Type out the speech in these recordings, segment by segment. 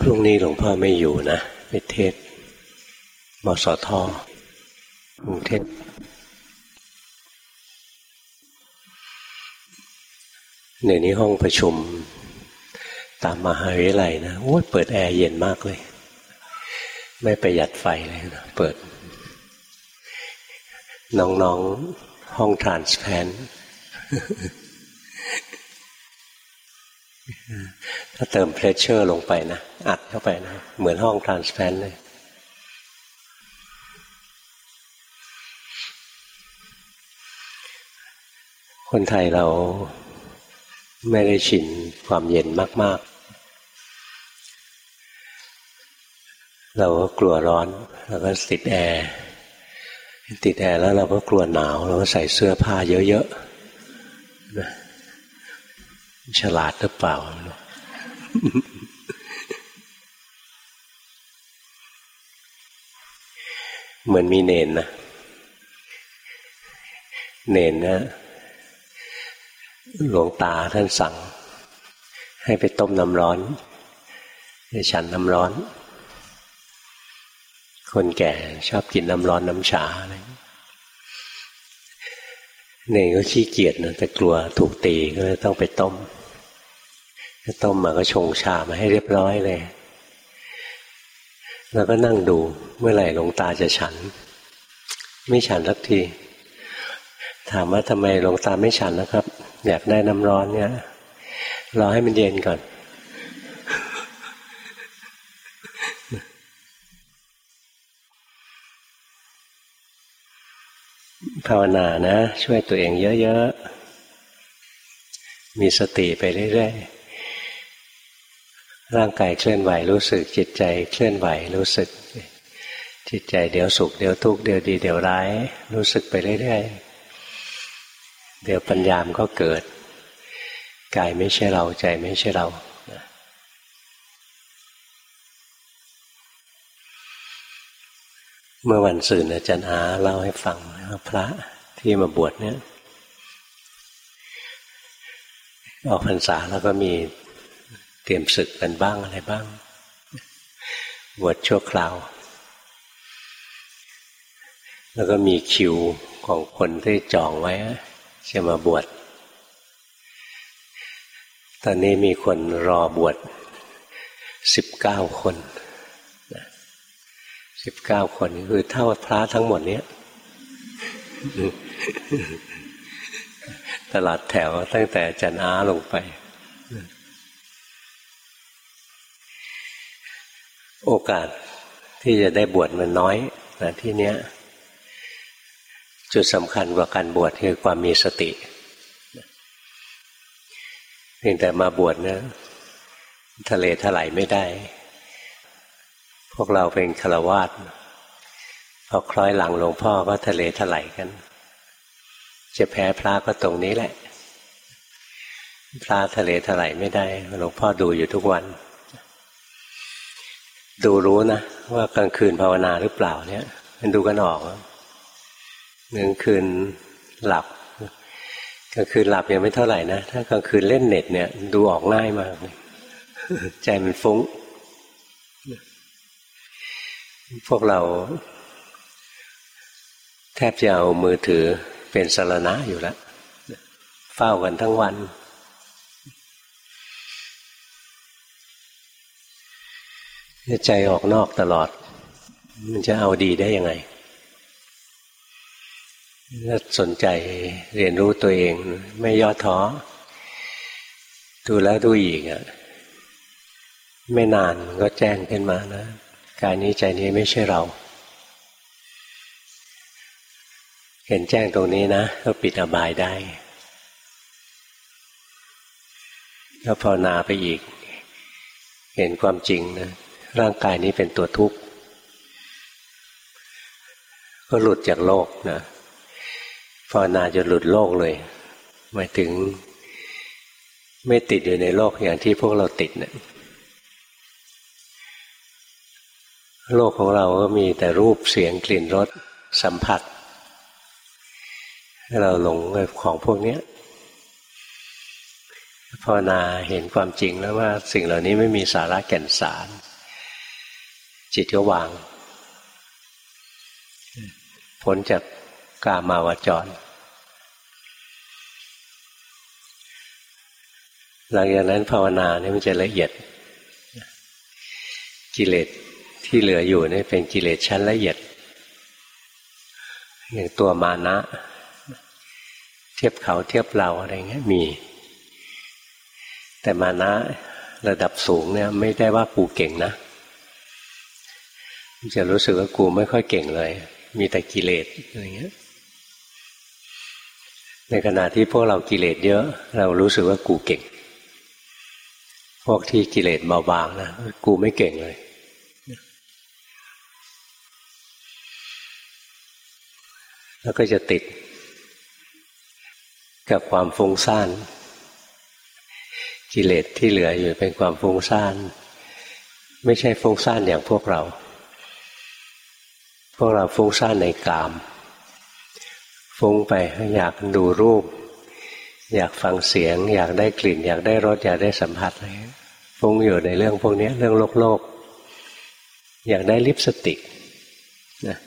รุ่งนี้หลวงพ่อไม่อยู่นะไปเทศน์มสท.กรุงเทพในนี้ห้องประชุมตามมหาวิทยาลัยนะโอ้ยเปิดแอร์เย็นมากเลยไม่ประหยัดไฟเลยนะเปิดน้องๆห้องทรานสแพนถ้าเติมเพรสเชอร์ลงไปนะอัดเข้าไปนะเหมือนห้องทรานสแพนเลยคนไทยเราไม่ได้ชินความเย็นมากๆเราก็กลัวร้อนเราก็ติดแอร์แล้วเราก็กลัวหนาวเราก็ใส่เสื้อผ้าเยอะๆฉลาดหรือเปล่าเหมือนมีเนนนะเนนนะหลวงตาท่านสั่งให้ไปต้มน้ำร้อนให้ฉันน้ำร้อนคนแก่ชอบกินน้ำร้อนน้ำชาอะไรเนนก็ขี้เกียจนะแต่กลัวถูกตีก็เลยต้องไปต้มมาก็ชงชามาให้เรียบร้อยเลยแล้วก็นั่งดูเมื่อไหร่หลวงตาจะฉันไม่ฉันสักทีถามว่าทำไมหลวงตาไม่ฉันนะครับอยากได้น้ำร้อนเนี่ยรอให้มันเย็นก่อนภาวนานะช่วยตัวเองเยอะๆมีสติไปเรื่อยๆร่างกายเคลื่อนไหวรู้สึกจิตใจเคลื่อนไหวรู้สึกจิตใจเดี๋ยวสุขเดี๋ยวทุกข์เดี๋ยวดีเดี๋ยวร้ายรู้สึกไปเรื่อยๆเดี๋ยวปัญญามก็เกิดกายไม่ใช่เราใจไม่ใช่เราเมื่อวันศุกร์อาจารย์อาเล่าให้ฟังว่าพระที่มาบวชเนี่ยออกพรรษาแล้วก็มีเตรียมศึกกันบ้างอะไรบ้างบวชชั่วคราวแล้วก็มีคิวของคนที่จองไว้จะมาบวชตอนนี้มีคนรอบวช19 คน19 คนคือเท่าพระทั้งหมดเนี้ยตลอดแถวตั้งแต่อาจารย์อาลงไปโอกาสที่จะได้บวชมันน้อยนะที่เนี้ยจุดสำคัญกว่าการบวชคือความมีสติเพียงแต่มาบวชนะทะเลถลายไม่ได้พวกเราเป็นฆราวาสพอคล้อยหลังหลวงพ่อก็ทะเลถลายกันจะแพ้พระก็ตรงนี้แหละพระทะเลถลายไม่ได้หลวงพ่อดูอยู่ทุกวันดูรู้นะว่ากลางคืนภาวนาหรือเปล่าเนี่ยมันดูกันออกกลางคืนหลับกลางคืนหลับยังไม่เท่าไหร่นะถ้ากลางคืนเล่นเน็ตเนี่ยดูออกง่ายมากใจมันฟุ้งพวกเราแทบจะเอามือถือเป็นสรณะอยู่แล้วเฝ้ากันทั้งวันใจออกนอกตลอดมันจะเอาดีได้ยังไงถ้าสนใจเรียนรู้ตัวเองไม่ย่อท้อดูแล้วดูอีกไม่นานก็แจ้งขึ้นมานะกายนี้ใจนี้ไม่ใช่เราเห็นแจ้งตรงนี้นะก็ปิดอบายได้ก็ภาวนาไปอีกเห็นความจริงนะร่างกายนี้เป็นตัวทุกข์ก็หลุดจากโลกนะภาวนาจะหลุดโลกเลยหมายถึงไม่ติดอยู่ในโลกอย่างที่พวกเราติดเนี่ยโลกของเราก็มีแต่รูปเสียงกลิ่นรสสัมผัสให้เราหลงกับของพวกนี้ภาวนาเห็นความจริงแล้วว่าสิ่งเหล่านี้ไม่มีสาระแก่นสารจิตก็วางพ้นจากกามาวจรหลังจากนั้นภาวนาเนี่ยมันจะละเอียดกิเลสที่เหลืออยู่นี่เป็นกิเลสชั้นละเอียดอย่างตัวมานะเทียบเขาเทียบเราอะไรเงี้ยมีแต่มานะระดับสูงเนี่ยไม่ได้ว่ากูเก่งนะจะรู้สึกว่ากูไม่ค่อยเก่งเลยมีแต่กิเลสอะไรเงี้ยในขณะที่พวกเรากิเลสเยอะเรารู้สึกว่ากูเก่งพวกที่กิเลสเบาบางนะกูไม่เก่งเลยแล้วก็จะติดกับความฟุ้งซ่านกิเลสที่เหลืออยู่เป็นความฟุ้งซ่านไม่ใช่ฟุ้งซ่านอย่างพวกเราฟุ้งซ่านในกามฟุ้งไปอยากดูรูปอยากฟังเสียงอยากได้กลิ่นอยากได้รสอยากได้สัมผัสอะไรฟุ้งอยู่ในเรื่องพวกนี้เรื่องโลกอยากได้ลิปสติกนะ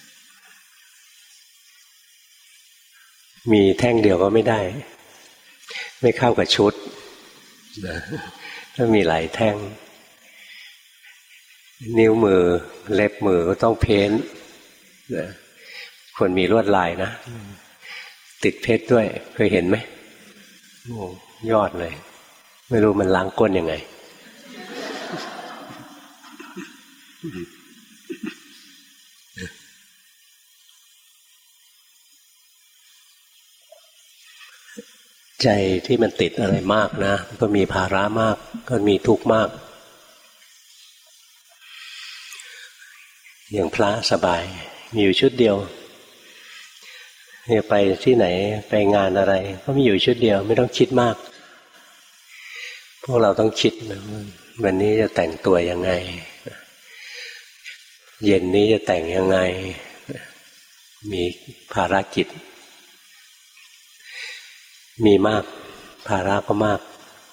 มีแท่งเดียวก็ไม่ได้ไม่เข้ากับชุดนะถ้ามีหลายแท่งนิ้วมือเล็บมือก็ต้องเพ้นท์นะคนมีลวดลายนะติดเพชรด้วยเคยเห็นไหมโอ้ยอดเลยไม่รู้มันล้างก้นยังไงใจที่มันติดอะไรมากนะก็มีภาระมากก็มีทุกข์มากอย่างพระสบายมีอยู่ชุดเดียวเนี่ยไปที่ไหนไปงานอะไรก็มีอยู่ชุดเดียวไม่ต้องคิดมากพวกเราต้องคิดนะวันนี้จะแต่งตัวยังไงเย็นนี้จะแต่งยังไงมีภารกิจมีมากภาระก็มาก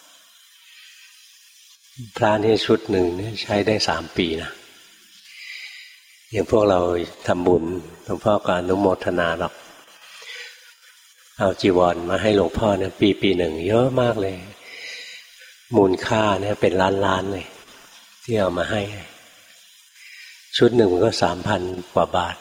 พระนี่ชุดหนึ่งใช้ได้3 ปีนะอย่างพวกเราทำบุญหลวงพ่อก็อนุโมทนาหรอกเอาจีวรมาให้หลวงพ่อเนี่ยปีหนึ่งเยอะมากเลยมูลค่าเนี่ยเป็นล้านเลยที่เอามาให้ชุดหนึ่งมันก็3,000 กว่าบาท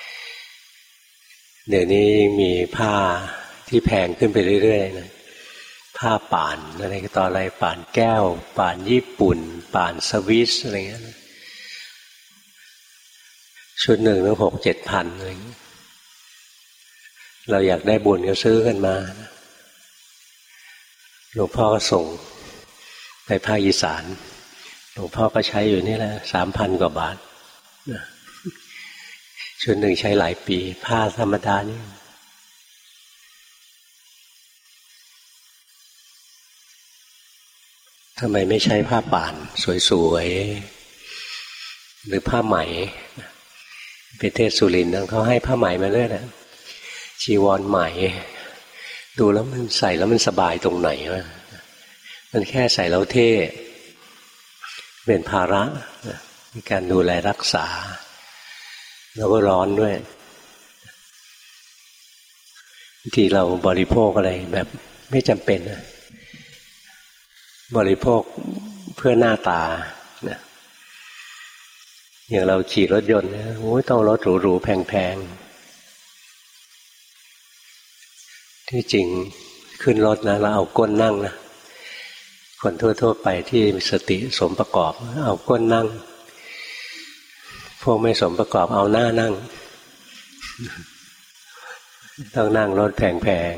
เดี๋ยวนี้มีผ้าที่แพงขึ้นไปเรื่อยๆนะผ้าป่านอะไรก็ต่ออะไรป่านแก้วป่านญี่ปุ่นป่านสวิสอะไรเงี้ยชุดหนึ่งต้อง6-7 พันอะไรเงี้ยเราอยากได้บุญก็ซื้อกันมาหลวงพ่อก็ส่งไปภาคอีสานหลวงพ่อก็ใช้อยู่นี่แหละ3,000 กว่าบาทชุดหนึ่งใช้หลายปีผ้าธรรมดานี่ทำไมไม่ใช้ผ้าป่านสวยๆหรือผ้าไหมไปเทศสุรินทร์เขาให้ผ้าไหมมาเลยนะจีวรไหมดูแล้วมันใส่แล้วมันสบายตรงไหนวะมันแค่ใส่แล้วเท่เป็นภาระในการดูแลรักษาแล้วก็ร้อนด้วยบางทีเราบริโภคอะไรแบบไม่จำเป็นนะบริโภคเพื่อหน้าตานะอย่างเราขี่รถยนต์นะโอ้ยต้องรถหรูๆแพงๆที่จริงขึ้นรถนะแล้วเอาก้นนั่งนะคนทั่วๆไปที่มีสติสมประกอบเอาก้นนั่งพวกไม่สมประกอบเอาหน้านั่งต้องนั่งรถแพง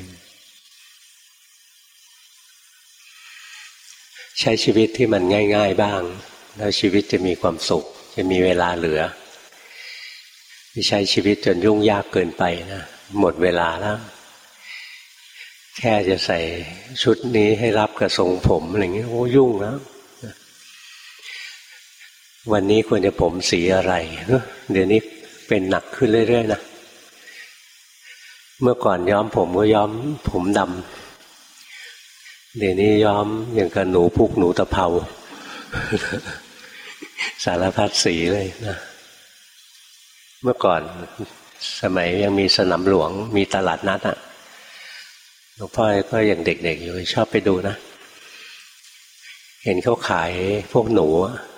ๆใช้ชีวิตที่มันง่ายๆบ้างแล้วชีวิตจะมีความสุขจะมีเวลาเหลือไม่ใช้ชีวิตจนยุ่งยากเกินไปนะหมดเวลาแล้วแค่จะใส่ชุดนี้ให้รับกับทรงผมอะไรอย่างนี้โอ้ยุ่งแล้ววันนี้ควรจะผมสีอะไรเดี๋ยวนี้เป็นหนักขึ้นเรื่อยๆนะเมื่อก่อนย้อมผมก็ย้อมผมดำเดี๋ยวนี้ย้อมอย่างกับหนูพุกหนูตะเภาสารพัดสีเลยนะเมื่อก่อนสมัยยังมีสนามหลวงมีตลาดนัดอ่ะหลวงพ่อก็ยังเด็กๆอยู่ชอบไปดูนะเห็นเขาขายพวกหนู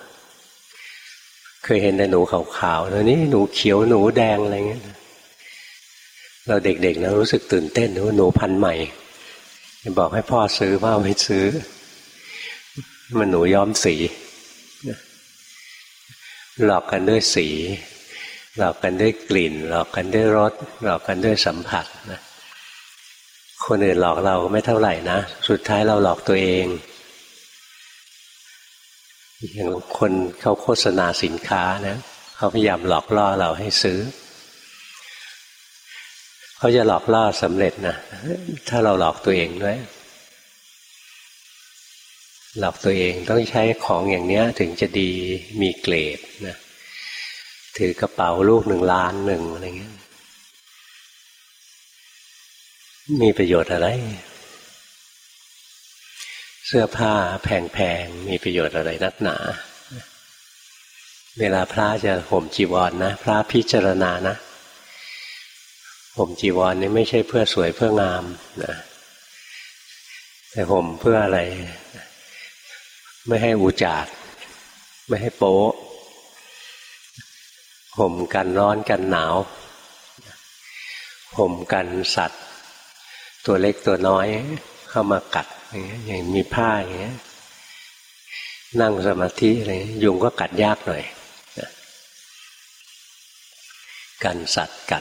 เคยเห็นแต่หนูขาวๆแล้วนี่หนูเขียวหนูแดงอะไรเงี้ยเราเด็กๆนะรู้สึกตื่นเต้นว่าหนูพันธุ์ใหม่บอกให้พ่อซื้อพ่อไม่ซื้อมันหนูย้อมสีหลอกกันด้วยสีหลอกกันด้วยกลิ่นหลอกกันด้วยรสหลอกกันด้วยสัมผัสนะคนอื่นหลอกเราไม่เท่าไหร่นะสุดท้ายเราหลอกตัวเองอย่างคนเขาโฆษณาสินค้านะเขาพยายามหลอกล่อเราให้ซื้อเขาจะหลอกล่อสำเร็จนะถ้าเราหลอกตัวเองด้วยหลอกตัวเองต้องใช้ของอย่างนี้ถึงจะดีมีเกรดนะถือกระเป๋าลูก1 ล้านอะไรเงี้ยมีประโยชน์อะไรเสื้อผ้าแพงๆมีประโยชน์อะไรนักหนาเวลาพระจะห่มจีวรนะพระพิจารณานะห่มจีวรนี่ไม่ใช่เพื่อสวยเพื่องามนะแต่ห่มเพื่ออะไรไม่ให้อุจาดไม่ให้โป๊ะห่มกันร้อนกันหนาวห่มกันสัตว์ตัวเล็กตัวน้อยเข้ามากัดอย่างมีผ้าอย่างเงี้ยนั่งสมาธิอะไรยุงก็กัดยากหน่อยกันสัตว์กัด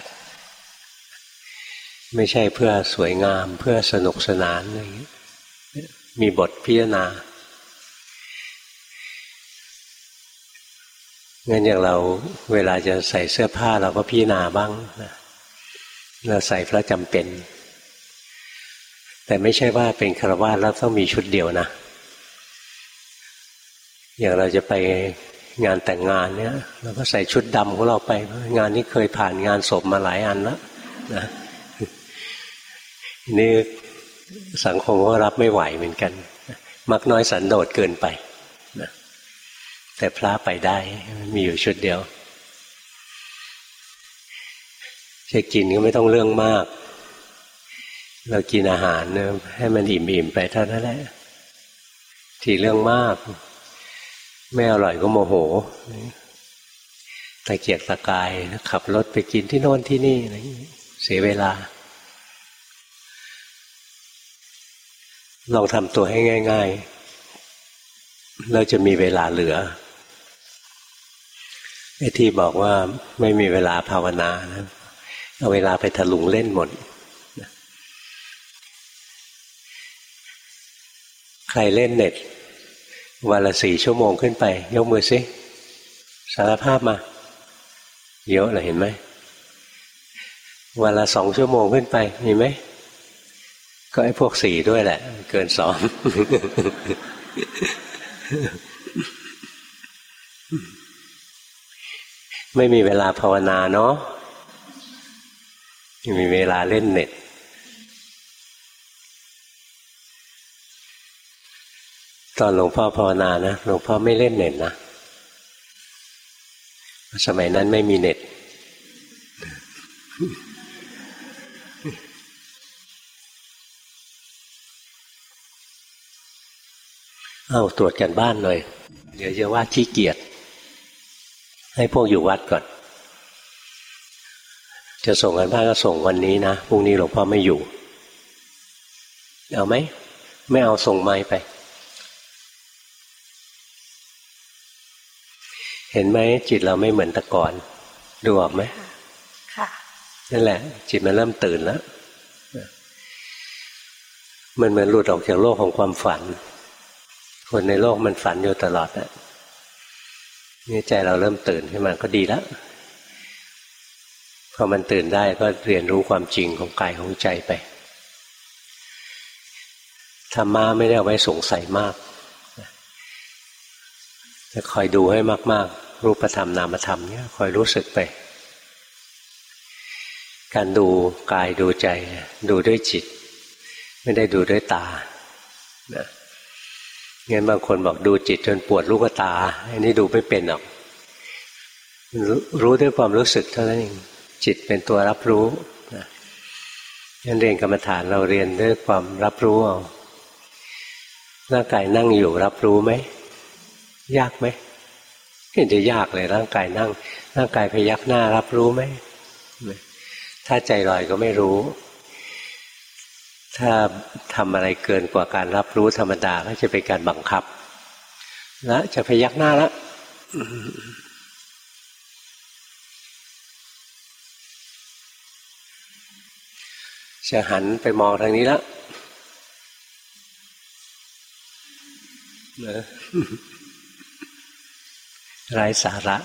ไม่ใช่เพื่อสวยงามเพื่อสนุกสนานอะไรอย่างเงี้ยมีบทพิจารณางั้นอย่างเราเวลาจะใส่เสื้อผ้าเราก็พิจารณาบ้างนะเราใส่เพราะจำเป็นแต่ไม่ใช่ว่าเป็นฆราวาสแล้วต้องมีชุดเดียวนะอย่างเราจะไปงานแต่งงานเนี้ยเราก็ใส่ชุดดำของเราไปงานนี้เคยผ่านงานศพมาหลายอันแล้วนะนี่สังคมก็รับไม่ไหวเหมือนกันมักน้อยสันโดษเกินไปนะแต่พระไปได้มีอยู่ชุดเดียวจะกินก็ไม่ต้องเรื่องมากเรากินอาหารเนี่ยให้มันอิ่มๆไปเท่านั้นแหละที่เรื่องมากไม่อร่อยก็โมโหตะเกียกตะกายขับรถไปกินที่โน่นที่นี่อะไรเสียเวลาลองทำตัวให้ง่ายๆเราจะมีเวลาเหลือไอ้ที่บอกว่าไม่มีเวลาภาวนานะเอาเวลาไปถลุงเล่นหมดใครเล่นเน็ตวันละ4 ชั่วโมงขึ้นไปยกมือสิสารภาพมาเยอะเลยเห็นไหมวันละ2 ชั่วโมงขึ้นไปมีไหมก็ไอ้พวก4ด้วยแหละเกิน2ไม่มีเวลาภาวนาเนาะมีเวลาเล่นเน็ตตอนหลวงพ่อภาวนานะหลวงพ่อไม่เล่นเน็ตนะสมัยนั้นไม่มีเน็ตตรวจกันบ้านหน่อยเดี๋ยวจะว่าขี้เกียจให้พวกอยู่วัดก่อนจะส่งกันบ้านก็ส่งวันนี้นะพรุ่งนี้หลวงพ่อไม่อยู่เอาไหมไม่เอาส่งไมค์ไปเห็นไหมจิตเราไม่เหมือนแต่ก่อนดูออกไหมค่ะนั่นแหละจิตมันเริ่มตื่นแล้วมันเหมือนหลุดออกจากโลกของความฝันคนในโลกมันฝันอยู่ตลอดนะนี่ใจเราเริ่มตื่นขึ้นมาก็ดีแล้วพอมันตื่นได้ก็เรียนรู้ความจริงของกายของใจไปธรรมะไม่ได้เอาไว้สงสัยมากจะคอยดูให้มากๆรูปธรรมนามธรรมเนี่ยคอยรู้สึกไปการดูกายดูใจดูด้วยจิตไม่ได้ดูด้วยตานะงั้นบางคนบอกดูจิตจนปวดลูกตาอันนี้ดูไม่เป็นหรอกรู้ด้วยความรู้สึกเท่านั้นเองจิตเป็นตัวรับรู้นะงั้นเรียนกรรมฐานเราเรียนด้วยความรับรู้เอาร่างกายนั่งอยู่รับรู้ไหมยากไหมไม่เห็นจะยากเลยร่างกายนั่งร่างกายพยักหน้ารับรู้ไหมถ้าใจลอยก็ไม่รู้ถ้าทำอะไรเกินกว่าการรับรู้ธรรมดาก็จะเป็นการบังคับแล้วจะพยักหน้าแล้วจะหันไปมองทางนี้แล้วไร้สาระ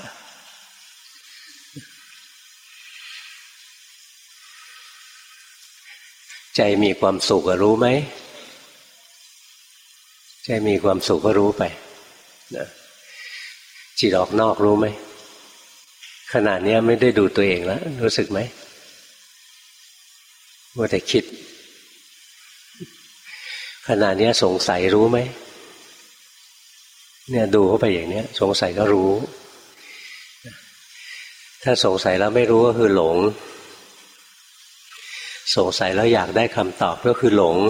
ใจมีความสุขก็รู้ไหมใจมีความสุขก็รู้ไปนะจิตออกนอกรู้ไหมขณะนี้ไม่ได้ดูตัวเองแล้วรู้สึกไหมว่าแต่คิดขณะนี้สงสัยรู้ไหมเนี่ยดูเข้าไปอย่างนี้สงสัยก็รู้ถ้าสงสัยแล้วไม่รู้ก็คือหลงสงสัยแล้วอยากได้คำตอบก็คือหลง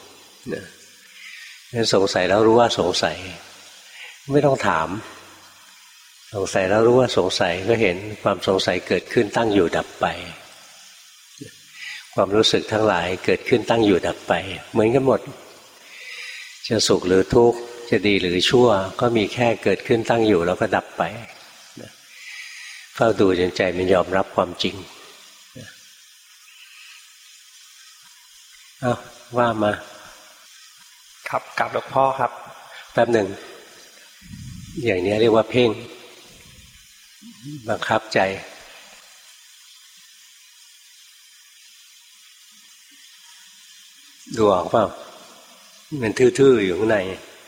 งั้นสงสัยแล้วรู้ว่าสงสัยไม่ต้องถามสงสัยแล้วรู้ว่าสงสัยก็เห็นความสงสัยเกิดขึ้นตั้งอยู่ดับไปความรู้สึกทั้งหลายเกิดขึ้นตั้งอยู่ดับไปเหมือนกันหมดจะสุขหรือทุกข์จะดีหรือชั่วก็มีแค่เกิดขึ้นตั้งอยู่แล้วก็ดับไปเฝ้าดูจนใจมันยอมรับความจริงอ้าวว่ามาครับกับหลวงพ่อครับแป๊บหนึ่งอย่างนี้เรียกว่าเพ่งบังคับใจดูออกเปล่ามันทื่อๆอยู่ข้างใน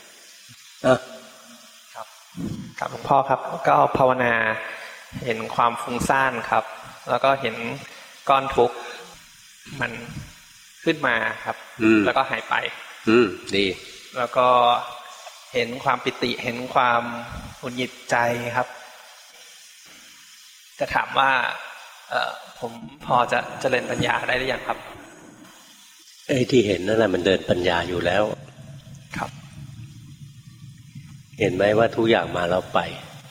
ครับกับหลวงพ่อครับก็ภาวนาเห็นความฟุ้งซ่านครับแล้วก็เห็นก้อนทุกข์มันขึ้นมาครับแล้วก็หายไปดีแล้วก็เห็นความปิติเห็นความหงุดหงิดใจครับจะถามว่าผมพอจะเจริญปัญญาได้หรือยังครับไอ้ที่เห็นนั่นแหละมันเดินปัญญาอยู่แล้วครับเห็นไหมว่าทุกอย่างมาแล้วไป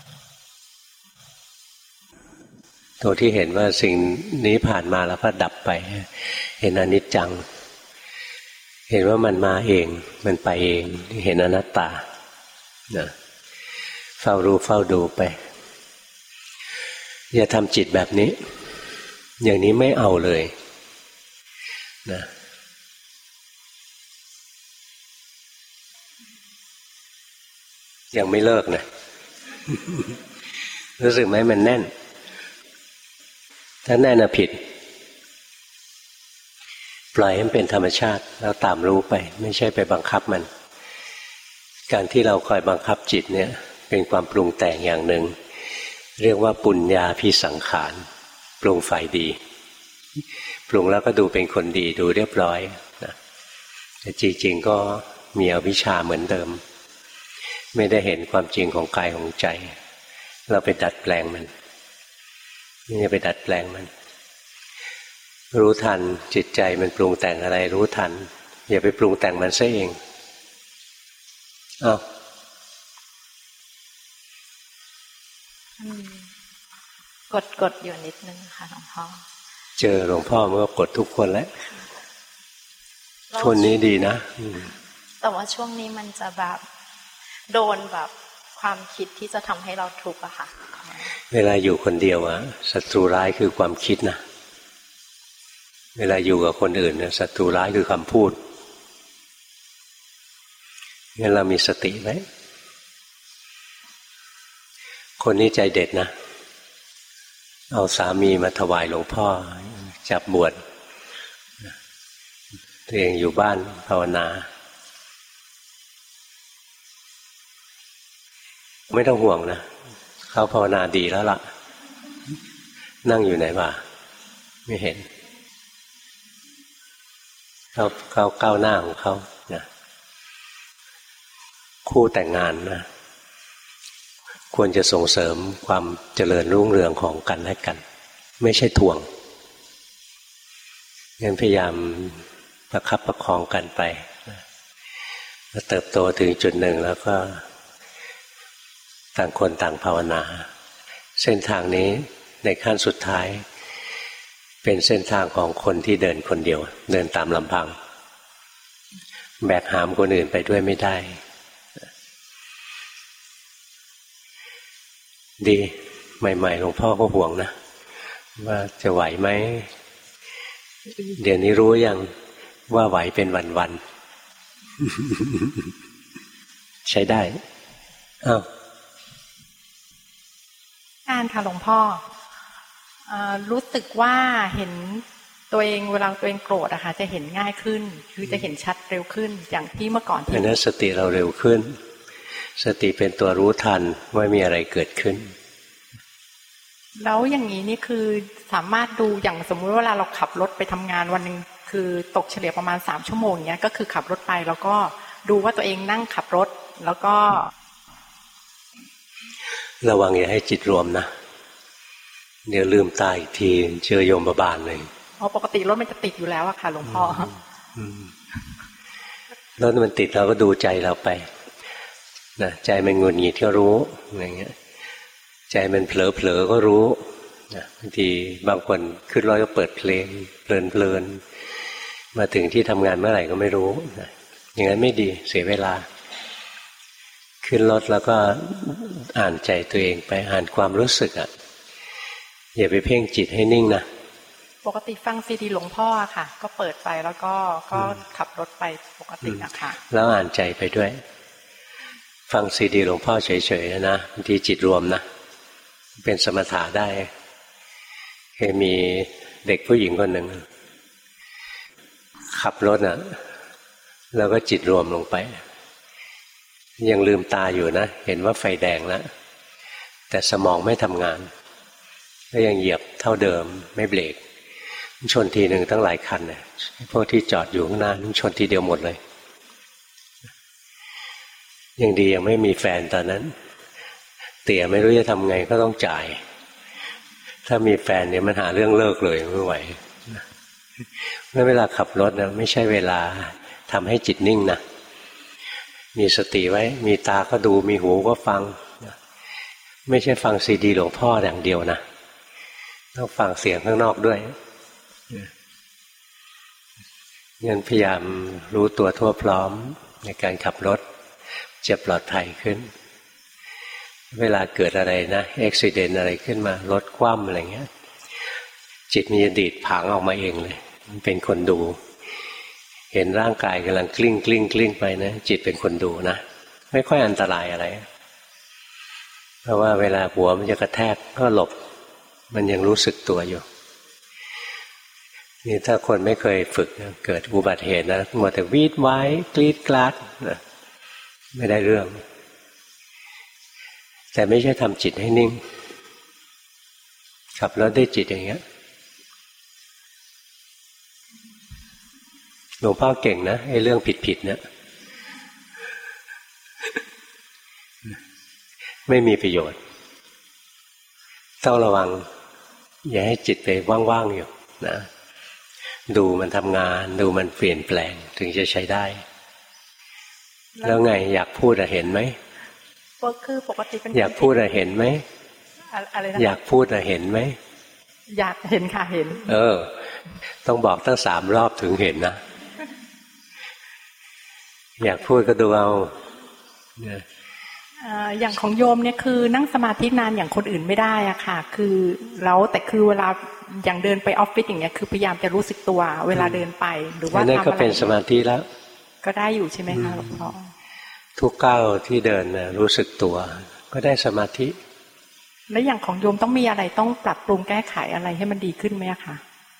ตัวที่เห็นว่าสิ่งนี้ผ่านมาแล้วก็ดับไปเห็นอนิจจังเห็นว่ามันมาเองมันไปเองเห็นอนัตตานะเฝ้ารู้เฝ้าดูไปอย่าทำจิตแบบนี้อย่างนี้ไม่เอาเลยนะยังไม่เลิกนะ รู้สึกไหมมันแน่นถ้าแน่นน่ะผิดปล่อยให้มันเป็นธรรมชาติแล้วตามรู้ไปไม่ใช่ไปบังคับมันการที่เราคอยบังคับจิตเนี่ยเป็นความปรุงแต่งอย่างหนึ่งเรียกว่าปุญญาภิสังขารปรุงฝ่ายดีปรุงแล้วก็ดูเป็นคนดีดูเรียบร้อยนะแต่จริงๆก็มีอวิชชาเหมือนเดิมไม่ได้เห็นความจริงของกายของใจเราไปดัดแปลงมันนี่ไปดัดแปลงมันรู้ทันจิตใจมันปรุงแต่งอะไรรู้ทันอย่าไปปรุงแต่งมันซะเองกดอยู่นิดนึงค่ะหลวงพ่อเจอหลวงพ่อมันก็กดทุกคนแล้วคนนี้ดีนะแต่ว่าช่วงนี้มันจะแบบโดนแบบความคิดที่จะทำให้เราทุกข์อะค่ะเวลาอยู่คนเดียวอะศัตรูร้ายคือความคิดนะเวลาอยู่กับคนอื่นเนี่ยศัตรูร้ายคือคำพูดงั้นเรามีสติไหมคนนี้ใจเด็ดนะเอาสามีมาถวายหลวงพ่อจับบวชตัวเองอยู่บ้านภาวนาไม่ต้องห่วงนะเขาภาวนาดีแล้วล่ะนั่งอยู่ไหนวะไม่เห็นเขาก้าวหน้าของเขานะคู่แต่งงานนะควรจะส่งเสริมความเจริญรุ่งเรืองของกันและกันไม่ใช่ทวงงั้นพยายามประคับประคองกันไปแล้วเติบโตถึงจุดหนึ่งแล้วก็ต่างคนต่างภาวนาเส้นทางนี้ในขั้นสุดท้ายเป็นเส้นทางของคนที่เดินคนเดียวเดินตามลำพังแบกหามคนอื่นไปด้วยไม่ได้ดีใหม่ๆหลวงพ่อก็ห่วงนะว่าจะไหวไหมเดี๋ยวนี้รู้ยังว่าไหวเป็นวันๆ ใช้ได้อ้าวการค่ะหลวงพ่อรู้สึกว่าเห็นตัวเองเวลาตัวเองโกรธอะค่ะจะเห็นง่ายขึ้นคือจะเห็นชัดเร็วขึ้นอย่างที่เมื่อก่อนที่นั้นสติเราเร็วขึ้นสติเป็นตัวรู้ทันว่ามีอะไรเกิดขึ้นแล้วอย่างนี้นี่คือสามารถดูอย่างสมมุติว่าเวลาเราขับรถไปทำงานวันนึงคือตกเฉลี่ยประมาณ3 ชั่วโมงเนี้ยก็คือขับรถไปแล้วก็ดูว่าตัวเองนั่งขับรถแล้วก็ระวังอย่าให้จิตรวมนะเดี๋ยวลืมตาอีกทีเจอโยมบาลเลยปกติรถมันจะติดอยู่แล้วอะค่ะหลวงพ่อรถมันติดเราก็ดูใจเราไปนะใจมันหงุดหงิดก็รู้อะไรเงี้ยใจมันเผลอๆก็รู้นะบางทีบางคนขึ้นรถก็เปิดเพลงเพลินๆมาถึงที่ทำงานเมื่อไหร่ก็ไม่รู้นะอย่างนั้นไม่ดีเสียเวลาขึ้นรถแล้วก็อ่านใจตัวเองไปอ่านความรู้สึกอ่ะอย่าไปเพ่งจิตให้นิ่งนะปกติฟังซีดีหลวงพ่อค่ะก็เปิดไปแล้วก็ขับรถไปปกตินะคะแล้วอ่านใจไปด้วยฟังซีดีหลวงพ่อเฉยๆนะบางทีจิตรวมนะเป็นสมถะได้เคยมีเด็กผู้หญิงคนหนึ่งขับรถน่ะแล้วก็จิตรวมลงไปยังลืมตาอยู่นะเห็นว่าไฟแดงแล้วแต่สมองไม่ทำงานก็ยังเหยียบเท่าเดิมไม่เบรกชนทีหนึ่งทั้งหลายคันเนี่ยพวกที่จอดอยู่ข้างหน้าชนทีเดียวหมดเลยยังดียังไม่มีแฟนตอนนั้นเตี่ยไม่รู้จะทำไงก็ต้องจ่ายถ้ามีแฟนเนี่ยมันหาเรื่องเลิกเลยไม่ไหวเมื่อเวลาขับรถนะไม่ใช่เวลาทำให้จิตนิ่งนะมีสติไว้มีตาก็ดูมีหูก็ฟังไม่ใช่ฟังซีดีหลวงพ่ออย่างเดียวนะต้องฟังเสียงข้างนอกด้วยงั้นพยายามรู้ตัวทั่วพร้อมในการขับรถจะปลอดภัยขึ้นเวลาเกิดอะไรนะอุบัติเหตุอะไรขึ้นมารถคว่ำอะไรเงี้ยจิตมันจะดีดผางออกมาเองเลยมันเป็นคนดูเห็นร่างกายกำลังกลิ้งไปนะจิตเป็นคนดูนะไม่ค่อยอันตรายอะไรเพราะว่าเวลาหัวมันจะกระแทกก็หลบมันยังรู้สึกตัวอยู่นี่ถ้าคนไม่เคยฝึกเกิดอุบัติเหตุนะมัวแต่วีดไว้กรีดกราดนะไม่ได้เรื่องแต่ไม่ใช่ทำจิตให้นิ่งขับรถได้จิตอย่างเงี้ยหลวงพ่อเก่งนะไอ้เรื่องผิดเนี่ยไม่มีประโยชน์ต้องระวังอย่าให้จิตไปว่างๆอยู่นะดูมันทำงานดูมันเปลี่ยนแปลงถึงจะใช้ได้แล้วไงอยากพูดเห็นไหมคือปกติเป็นอยากพูดเห็นไหมอะไรนะอยากพูดเห็นไหมอยากเห็นค่ะเห็นต้องบอกตั้ง3 รอบถึงเห็นนะอยากพูดก็ดูเอาอย่างของโยมเนี่ยคือนั่งสมาธินานอย่างคนอื่นไม่ได้อะค่ะคือแล้วแต่คือเวลาอย่างเดินไปออฟฟิศอย่างเงี้ยคือพยายามจะรู้สึกตัวเวลาเดินไปหรือว่าทำอะไรก็เป็นสมาธิแล้วก็ได้อยู่ใช่ไหมคะหลวงพ่อทุกก้าวที่เดินนะรู้สึกตัวก็ได้สมาธิแล้วอย่างของโยมต้องมีอะไรต้องปรับปรุงแก้ไขอะไรให้มันดีขึ้นไหมคะ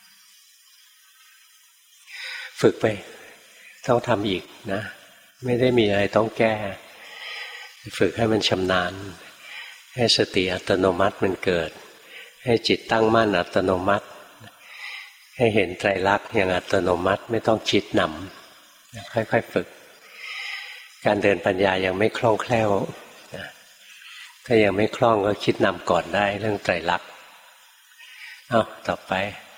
ฝึกไปต้องทำอีกนะไม่ได้มีอะไรต้องแก้ฝึกให้มันชำนาญให้สติอัตโนมัติมันเกิดให้จิตตั้งมั่นอัตโนมัติให้เห็นไตรลักษณ์อย่างอัตโนมัติไม่ต้องคิดนำค่อยๆฝึกการเดินปัญญายังไม่คล่องแคล่วถ้ายังไม่คล่องก็คิดนำก่อนได้เรื่องไตรลักษณ์ต่อไป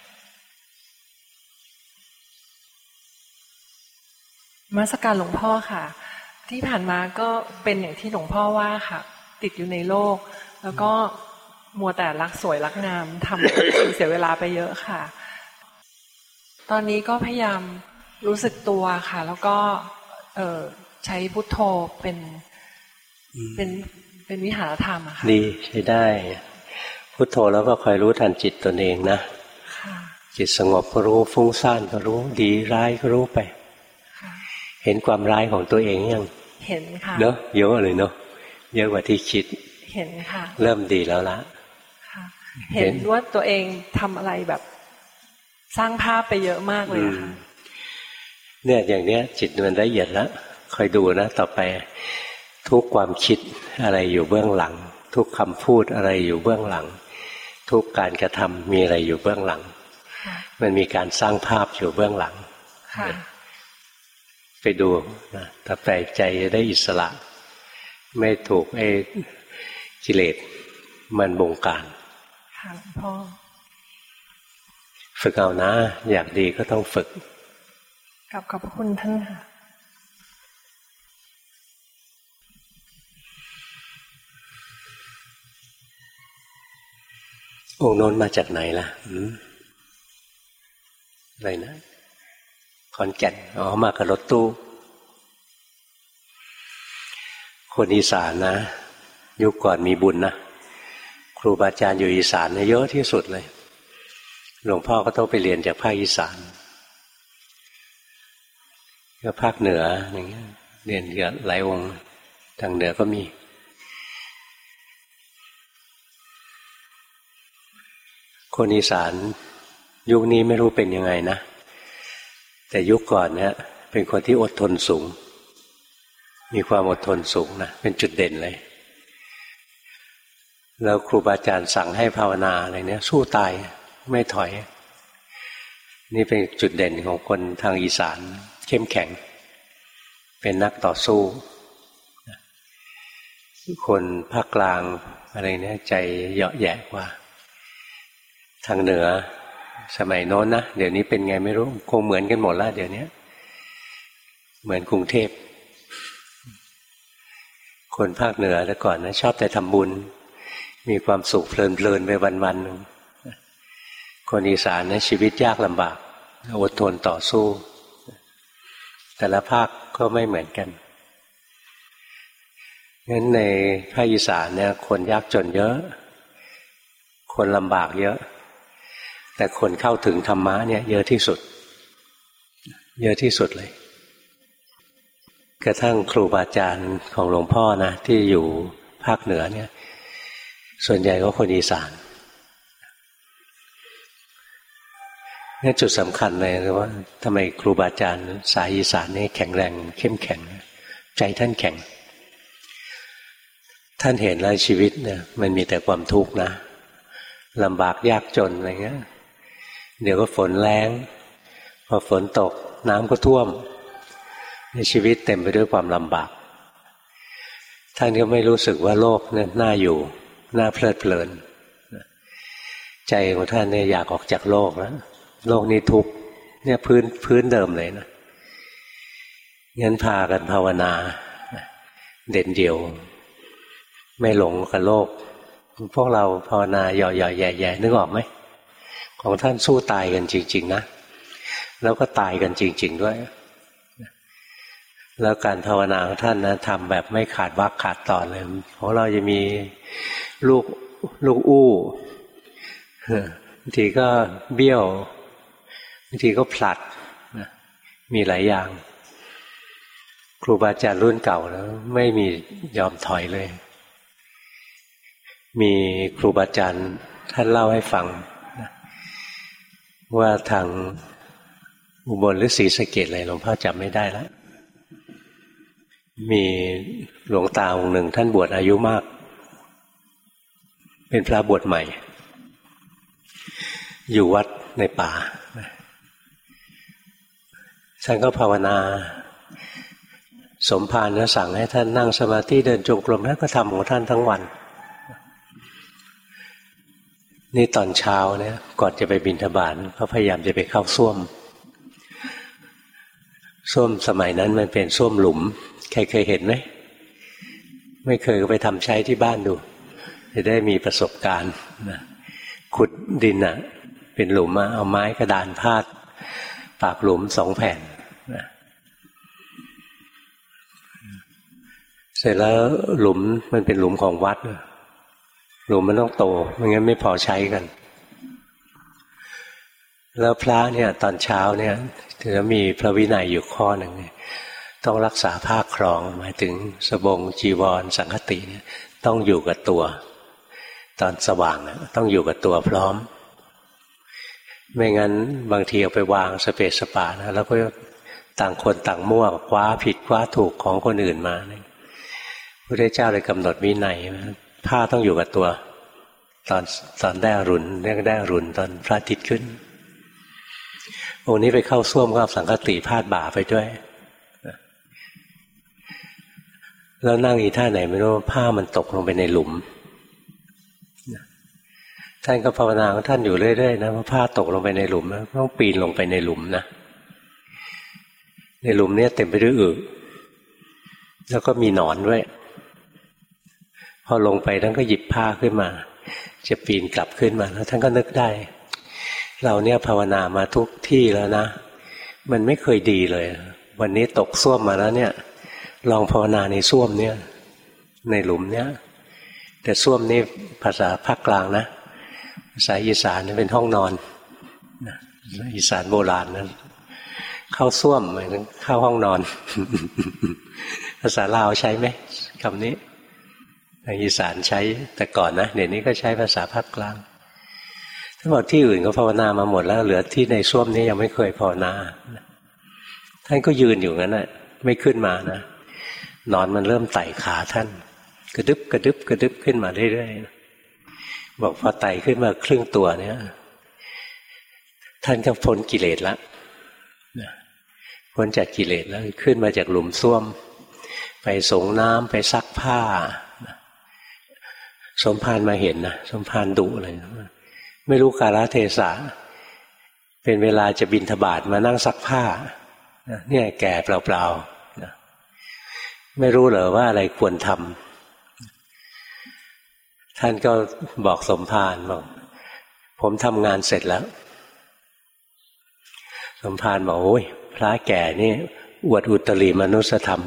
นมัสการหลวงพ่อค่ะที่ผ่านมาก็เป็นอย่างที่หลวงพ่อว่าค่ะติดอยู่ในโลกแล้วก็มัวแต่รักสวยรักงามทำเสียเวลาไปเยอะค่ะตอนนี้ก็พยายามรู้สึกตัวค่ะแล้วก็ใช้พุทโธเป็นวิหารธรรมอะค่ะดีใช้ได้พุทโธแล้วก็คอยรู้ทันจิตตนเองนะจิตสงบก็รู้ฟุ้งซ่านก็รู้ดีร้ายก็รู้ไปเห็นความร้ายของตัวเองยังเห็นค่ะเนอะเยอะเลยเนอะเยอะกว่าที่คิดเห็นค่ะเริ่มดีแล้วละเห็นว่าตัวเองทำอะไรแบบสร้างภาพไปเยอะมากเลยค่ะเนี่ยอย่างเนี้ยจิตมันละเอียดแล้วคอยดูนะต่อไปทุกความคิดอะไรอยู่เบื้องหลังทุกคำพูดอะไรอยู่เบื้องหลังทุกการกระทำมีอะไรอยู่เบื้องหลังมันมีการสร้างภาพอยู่เบื้องหลังไปดูนะต่อไปใจจะได้อิสระไม่ถูกไอ้กิเลสมันบงการค่ะพ่อฝึกเอานะอยากดีก็ต้องฝึกขอบคุณท่านค่ะองค์โน้นมาจากไหนล่ะอะไรนะขอนแก่นมากับรถตู้คนอีสานนะยุคก่อนมีบุญนะครูบาอาจารย์อยู่อีสานเยอะที่สุดเลยหลวงพ่อก็ต้องไปเรียนจากภาคอีสานก็ภาคเหนืออย่างเงี้ยเรียนเยอะหลายองค์ทางเหนือก็มีคนอีสานยุคนี้ไม่รู้เป็นยังไงนะแต่ยุคก่อนเนี่ยเป็นคนที่อดทนสูงมีความอดทนสูงนะเป็นจุดเด่นเลยแล้วครูบาอาจารย์สั่งให้ภาวนาอะไรเนี่ยสู้ตายไม่ถอยนี่เป็นจุดเด่นของคนทางอีสานเข้มแข็งเป็นนักต่อสู้คนภาคกลางอะไรเนี่ยใจเหยาะแยะกว่าทางเหนือสมัยโน้นนะเดี๋ยวนี้เป็นไงไม่รู้คงเหมือนกันหมดแล้วเดี๋ยวนี้เหมือนกรุงเทพคนภาคเหนือแต่ก่อนนะชอบแต่ทำบุญมีความสุขเพลินๆไปวันๆคนอีสานนะชีวิตยากลำบากอดทนต่อสู้แต่ละภาคก็ไม่เหมือนกันงั้นในภาคอีสานเนี่ยคนยากจนเยอะคนลำบากเยอะแต่คนเข้าถึงธรรมะเนี่ยเยอะที่สุดเยอะที่สุดเลยกระทั่งครูบาอาจารย์ของหลวงพ่อนะที่อยู่ภาคเหนือเนี่ยส่วนใหญ่ก็คนอีสานนี่จุดสำคัญเลยคือว่าทำไมครูบาอาจารย์สายอีสานนี่แข็งแรงเข้มแข็งใจท่านแข็งท่านเห็นแล้วชีวิตเนี่ยมันมีแต่ความทุกข์นะลำบากยากจนอะไรเงี้ยเดี๋ยวก็ฝนแล้งพอฝนตกน้ำก็ท่วมในชีวิตเต็มไปด้วยความลำบากท่านก็ไม่รู้สึกว่าโลกเนี่ยน่าอยู่น่าเพลิดเพลินใจของท่านเนี่ยอยากออกจากโลกแล้วโลกนี้ทุกข์เนี่ยพื้นเดิมเลยนะงั้นพากันภาวนาเด่นเดียวไม่หลงกับโลกพวกเราภาวนาหย่อๆแย่ๆนึกออกไหมของท่านสู้ตายกันจริงๆนะแล้วก็ตายกันจริงๆด้วยแล้วการภาวนาของท่านนะทำแบบไม่ขาดวรรคขาดตอนเลยของเราจะมีลูกอู้บางทีก็เบี้ยวบางทีก็ผลัดมีหลายอย่างครูบาอาจารย์รุ่นเก่าแล้วไม่มียอมถอยเลยมีครูบาอาจารย์ท่านเล่าให้ฟังว่าทางอุบลหรือศรีสะเกษอะไรหลวงพ่อจำไม่ได้แล้วมีหลวงตาองค์หนึ่งท่านบวชอายุมากเป็นพระบวชใหม่อยู่วัดในป่าท่านก็ภาวนาสมภารก็สั่งให้ท่านนั่งสมาธิเดินจงกรมท่านก็ทำของท่านทั้งวันนี่ตอนเช้าเนี่ยก่อนจะไปบิณฑบาตก็พยายามจะไปเข้าส้วมสมัยนั้นมันเป็นส้วมหลุมใครเคยเห็นไหมไม่เคยก็ไปทำใช้ที่บ้านดูจะได้มีประสบการณ์นะขุดดินเป็นหลุมเอาไม้กระดานพาดปากหลุม2 แผ่นนะเสร็จแล้วหลุมมันเป็นหลุมของวัดหลุมมันต้องโตไม่งั้นไม่พอใช้กันแล้วพระเนี่ยตอนเช้าเนี่ยถึงจะมีพระวินัยอยู่ข้อหนึ่งต้องรักษาผ้าครองหมายถึงสบงจีวรสังฆติเนี่ยต้องอยู่กับตัวตอนสว่างต้องอยู่กับตัวพร้อมไม่งั้นบางทีเอาไปวางสเปซสปานะแล้วก็ต่างคนต่างมั่วคว้าผิดคว้าถูกของคนอื่นมาพระพุทธเจ้าเลยกำหนดวินัยผ้าต้องอยู่กับตัวตอนได้อรุณเรียกได้อรุณตอนพระอาทิตย์ขึ้นองค์นี้ไปเข้าส้วมก็เอาสังฆติพาดบ่าไปด้วยแล้วนั่งอีท่าไหนไม่รู้ผ้ามันตกลงไปในหลุมท่านก็ภาวนาของท่านอยู่เรื่อยๆนะว่าผ้าตกลงไปในหลุมนะต้องปีนลงไปในหลุมนะในหลุมนี้เต็มไปด้วยอึแล้วก็มีหนอนด้วยพอลงไปท่านก็หยิบผ้าขึ้นมาจะปีนกลับขึ้นมาแล้วท่านก็นึกได้เราเนี่ยภาวนามาทุกที่แล้วนะมันไม่เคยดีเลยวันนี้ตกส้วมมาแล้วเนี่ยลองภาวนาในส้วมเนี่ยในหลุมเนี่ยแต่ส้วมนี่ภาษาภาคกลางนะภาษาอีสานเป็นห้องนอนอีสานโบราณนะเข้าส้วมหมายถึงเข้าห้องนอน ภาษาลาวใช้ไหมคำนี้อีสานใช้แต่ก่อนนะเดี๋ยวนี้ก็ใช้ภาษาภาคกลางทั้งหมดที่อื่นก็ภาวนามาหมดแล้วเหลือที่ในส้วมนี้ยังไม่เคยภาวนาท่านก็ยืนอยู่งั้นน่ะไม่ขึ้นมานะนอนมันเริ่มไต่ขาท่านกระดึบกระดึบกระดึบขึ้นมาเรื่อยๆบอกพอไต่ขึ้นมาครึ่งตัวเนี่ยท่านก็พ้นกิเลสแล้วพ้นจากกิเลสแล้วขึ้นมาจากหลุมส้วมไปสงน้ำไปซักผ้าสมภารมาเห็นนะสมภารดุเลยไม่รู้กาลเทศะเป็นเวลาจะบิณฑบาตมานั่งซักผ้าเนี่ยแก่เปล่าๆไม่รู้เหรอว่าอะไรควรทำท่านก็บอกสมภารบอกผมทำงานเสร็จแล้วสมภารบอกโอ้ยพระแก่นี่อวดอุตริมนุสธรรม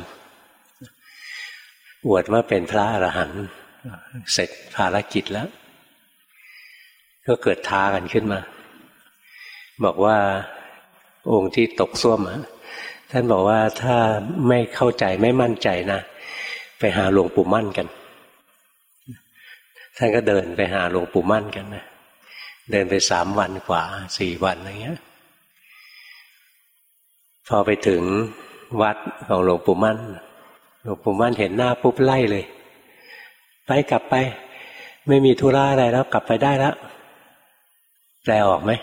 อวดว่าเป็นพระอรหันต์เสร็จภารกิจแล้วก็เกิดท้ากันขึ้นมาบอกว่าองค์ที่ตกส้วมท่านบอกว่าถ้าไม่เข้าใจไม่มั่นใจนะไปหาหลวงปู่มั่นกันท่านก็เดินไปหาหลวงปู่มั่นกันนะเดินไป3 วันกว่า4 วันอะไรเงี้ยพอไปถึงวัดของหลวงปู่มั่นหลวงปู่มั่นเห็นหน้าปุ๊บไล่เลยไปกลับไปไม่มีธุระอะไรแล้วกลับไปได้แล้วแปลออกไหม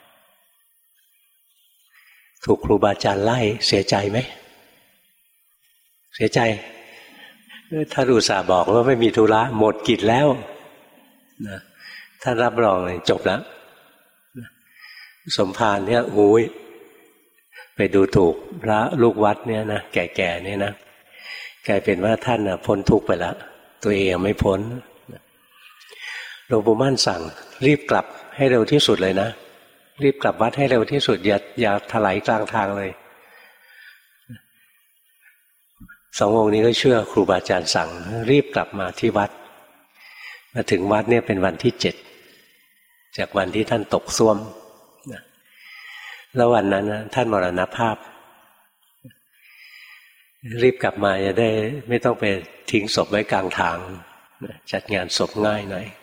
ถูกครูบาอาจารย์ไล่เสียใจไหมเสียใจถ้าอุตส่าห์บอกว่าไม่มีธุระหมดกิจแล้วนะท่านรับรองเลยจบแล้วสมภารเนี่ยโอ้ยไปดูถูกพระลูกวัดเนี่ยนะแก่ๆเนี่ยนะกลายเป็นว่าท่านพ้นทุกข์ไปแล้วตัวเองไม่พ้นหลวงปู่มั่นสั่งรีบกลับให้เร็วที่สุดเลยนะรีบกลับวัดให้เร็วที่สุดอย่าถลายกลางทางเลย2 องค์นี้ก็เชื่อครูบาอาจารย์สั่งรีบกลับมาที่วัดมาถึงวัดเนี่ยเป็นวันที่7จากวันที่ท่านตกส้วมแล้ววันนั้นนะท่านมรณภาพรีบกลับมาจะได้ไม่ต้องไปทิ้งศพไว้กลางทางจัดงานศพง่ายหน่อย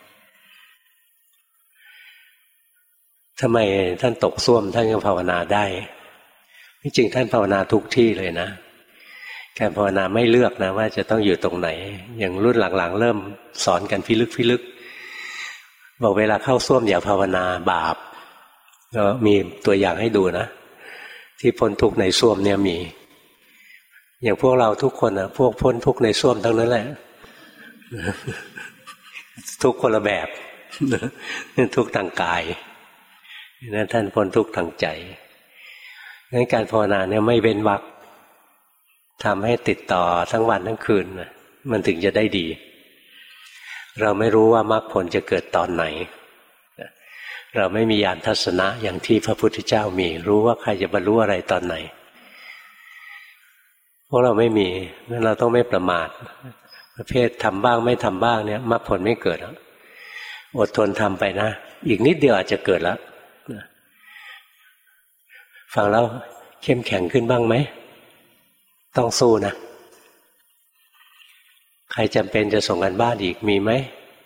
ทำไมท่านตกส้วมท่านก็ภาวนาได้ที่จริงท่านภาวนาทุกที่เลยนะการภาวนาไม่เลือกนะว่าจะต้องอยู่ตรงไหนอย่างรุ่นหลังๆเริ่มสอนกันพิลึกบอกเวลาเข้าส้วมอย่าภาวนาบาปก็มีตัวอย่างให้ดูนะที่พ้นทุกข์ในส้วมเนี่ยมีอย่างพวกเราทุกคนพวกพ้นทุกข์ในส้วมทั้งนั้นแหละทุกคนละแบบทุกข์ทางกายนั้นท่านพ้นทุกข์ทางใจงั้นการภาวนาเนี่ยไม่เว้นวรรคทำให้ติดต่อทั้งวันทั้งคืนมันถึงจะได้ดีเราไม่รู้ว่ามรรคผลจะเกิดตอนไหนเราไม่มีญาณทัศนะอย่างที่พระพุทธเจ้ามีรู้ว่าใครจะบรรลุอะไรตอนไหนพวกเราไม่มีงั้นเราต้องไม่ประมาทประเภททำบ้างไม่ทำบ้างเนี่ยมรรคผลไม่เกิดอดทนทำไปนะอีกนิดเดียวอาจจะเกิดแล้วฟังแล้วเข้มแข็งขึ้นบ้างไหมต้องสู้นะใครจำเป็นจะส่งกันบ้านอีกมีไหม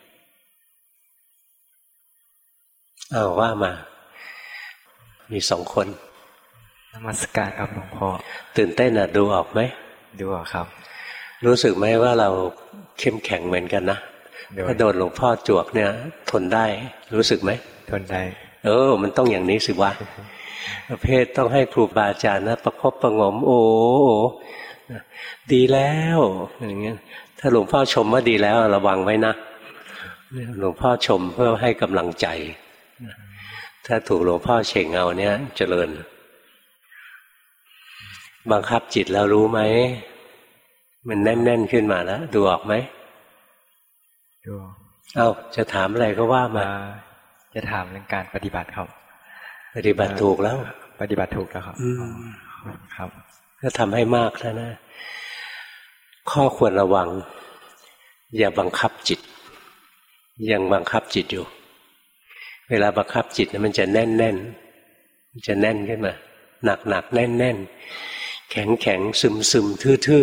อ้าวว่ามามี2 คนนมัสการครับหลวงพ่อตื่นเต้นดูออกไหมดูออกครับรู้สึกไหมว่าเราเข้มแข็งเหมือนกันนะถ้าโดนหลวงพ่อจวกเนี่ยทนได้รู้สึกไหมทนได้มันต้องอย่างนี้สิวะประเภทต้องให้ครูบาอาจารย์นะประคบประงมโอ้ดีแล้วอย่างเงี้ยถ้าหลวงพ่อชมว่าดีแล้วระวังไว้นะหลวงพ่อชมเพื่อให้กำลังใจถ้าถูกหลวงพ่อเฉ่งเอาเนี่ยเจริญบังคับจิตแล้วรู้ไหมมันแน่นๆขึ้นมาแล้วดูออกไหมดูจะถามอะไรก็ว่ามาจะถามเรื่องการปฏิบัติครับปฏิบัติถูกแล้วปฏิบัติถูกแล้วครับครับก็ทำให้มากแล้วนะข้อควรระวังอย่าบังคับจิตยังบังคับจิตอยู่เวลาบังคับจิตมันจะแน่นมันจะแน่นขึ้นมาหนักแน่นแข็งซึมทื่อ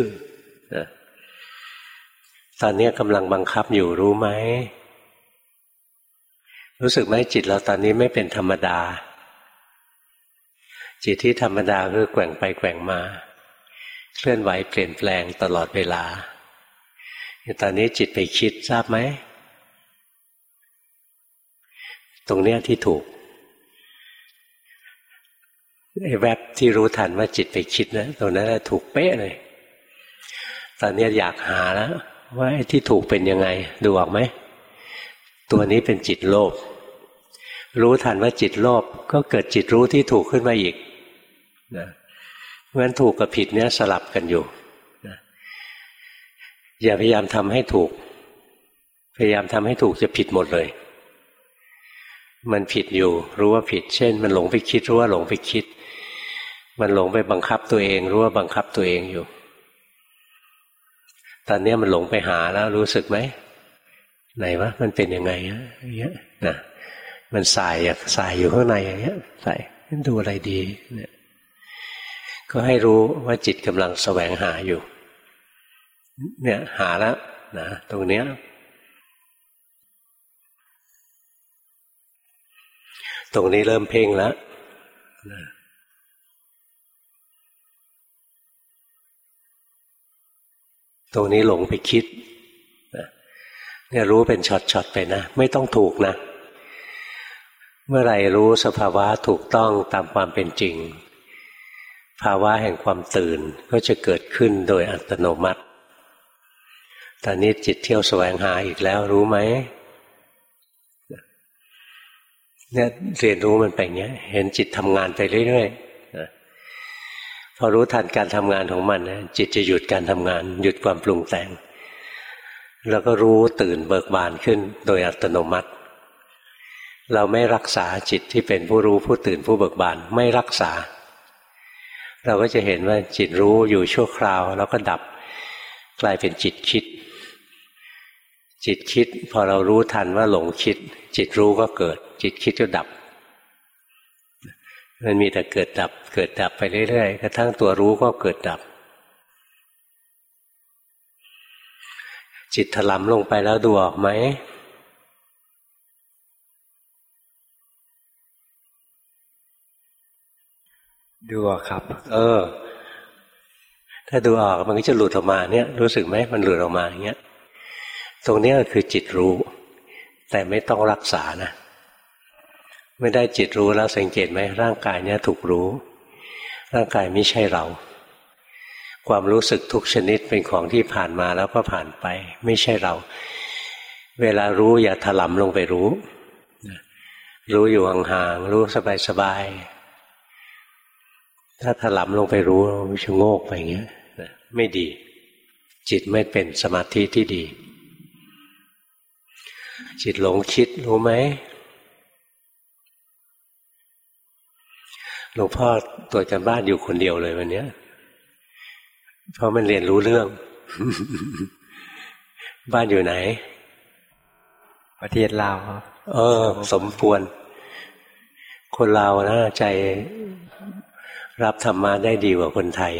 ๆตอนนี้กำลังบังคับอยู่รู้ไหมรู้สึกไหมจิตเราตอนนี้ไม่เป็นธรรมดาจิตที่ธรรมดาคือแกว่งไปแกว่งมาเคลื่อนไหวเปลี่ยนแปลงตลอดเวลาตอนนี้จิตไปคิดทราบไหมตรงเนี้ยที่ถูกไอ้แวบที่รู้ทันว่าจิตไปคิดนะตรงนั้นถูกเป๊ะเลยตอนนี้อยากหาแล้วว่าไอ้ที่ถูกเป็นยังไงดูออกไหมตัวนี้เป็นจิตโลภรู้ทันว่าจิตโลภก็เกิดจิตรู้ที่ถูกขึ้นมาอีกนะเพราะฉะนั้นถูกกับผิดเนี้ยสลับกันอยู่นะอย่าพยายามทำให้ถูกพยายามทำให้ถูกจะผิดหมดเลยมันผิดอยู่รู้ว่าผิดเช่นมันหลงไปคิดรู้ว่าหลงไปคิดมันหลงไปบังคับตัวเองรู้ว่าบังคับตัวเองอยู่ตอนนี้มันหลงไปหาแล้วรู้สึกไหมไหนวะมันเป็นยังไงอย่างเงี้ยนะมันสายอยู่ข้างในอย่างเงี้ยสายดูอะไรดีเนี่ยก็ให้รู้ว่าจิตกำลังแสวงหาอยู่เนี่ยหาแล้วนะตรงเนี้ยตรงนี้เริ่มเพ่งแล้วตรงนี้หลงไปคิดเนี่ยรู้เป็นช็อตๆไปนะไม่ต้องถูกนะเมื่อไหร่รู้สภาวะถูกต้องตามความเป็นจริงภาวะแห่งความตื่นก็จะเกิดขึ้นโดยอัตโนมัติตอนนี้จิตเที่ยวแสวงหาอีกแล้วรู้ไหมเนี่ยเรียนรู้มันไปอย่างเงี้ยเห็นจิตทำงานไปเรื่อยๆพอรู้ทันการทำงานของมันนะจิตจะหยุดการทำงานหยุดความปรุงแต่งแล้วก็รู้ตื่นเบิกบานขึ้นโดยอัตโนมัติเราไม่รักษาจิตที่เป็นผู้รู้ผู้ตื่นผู้เบิกบานไม่รักษาเราก็จะเห็นว่าจิตรู้อยู่ชั่วคราวแล้วก็ดับกลายเป็นจิตคิดจิตคิดพอเรารู้ทันว่าหลงคิดจิตรู้ก็เกิดจิตคิดก็ดับมันมีแต่เกิดดับเกิดดับไปเรื่อยๆกระทั่งตัวรู้ก็เกิดดับจิตถลำลงไปแล้วดูออกไหมดูออกครับถ้าดูออกมันก็จะหลุดออกมาเนี่ยรู้สึกไหมมันหลุดออกมาอย่างเงี้ยตรงนี้ก็คือจิตรู้แต่ไม่ต้องรักษานะไม่ได้จิตรู้แล้วสังเกตไหมร่างกายเนี้ยถูกรู้ร่างกายไม่ใช่เราความรู้สึกทุกชนิดเป็นของที่ผ่านมาแล้วก็ผ่านไปไม่ใช่เราเวลารู้อย่าถลำลงไปรู้รู้อยู่ห่างๆรู้สบายๆถ้าถลำลงไปรู้ชะโงกไปอย่างเงี้ยไม่ดีจิตไม่เป็นสมาธิที่ดีจิตหลงคิดรู้ไหมหลวงพ่อตรวจการบ้านอยู่คนเดียวเลยวันนี้เพราะมันเรียนรู้เรื่อง บ้านอยู่ไหนประเทศลาวครับสมควรคนลาวนะใจรับธรรมะได้ดีกว่าคนไทย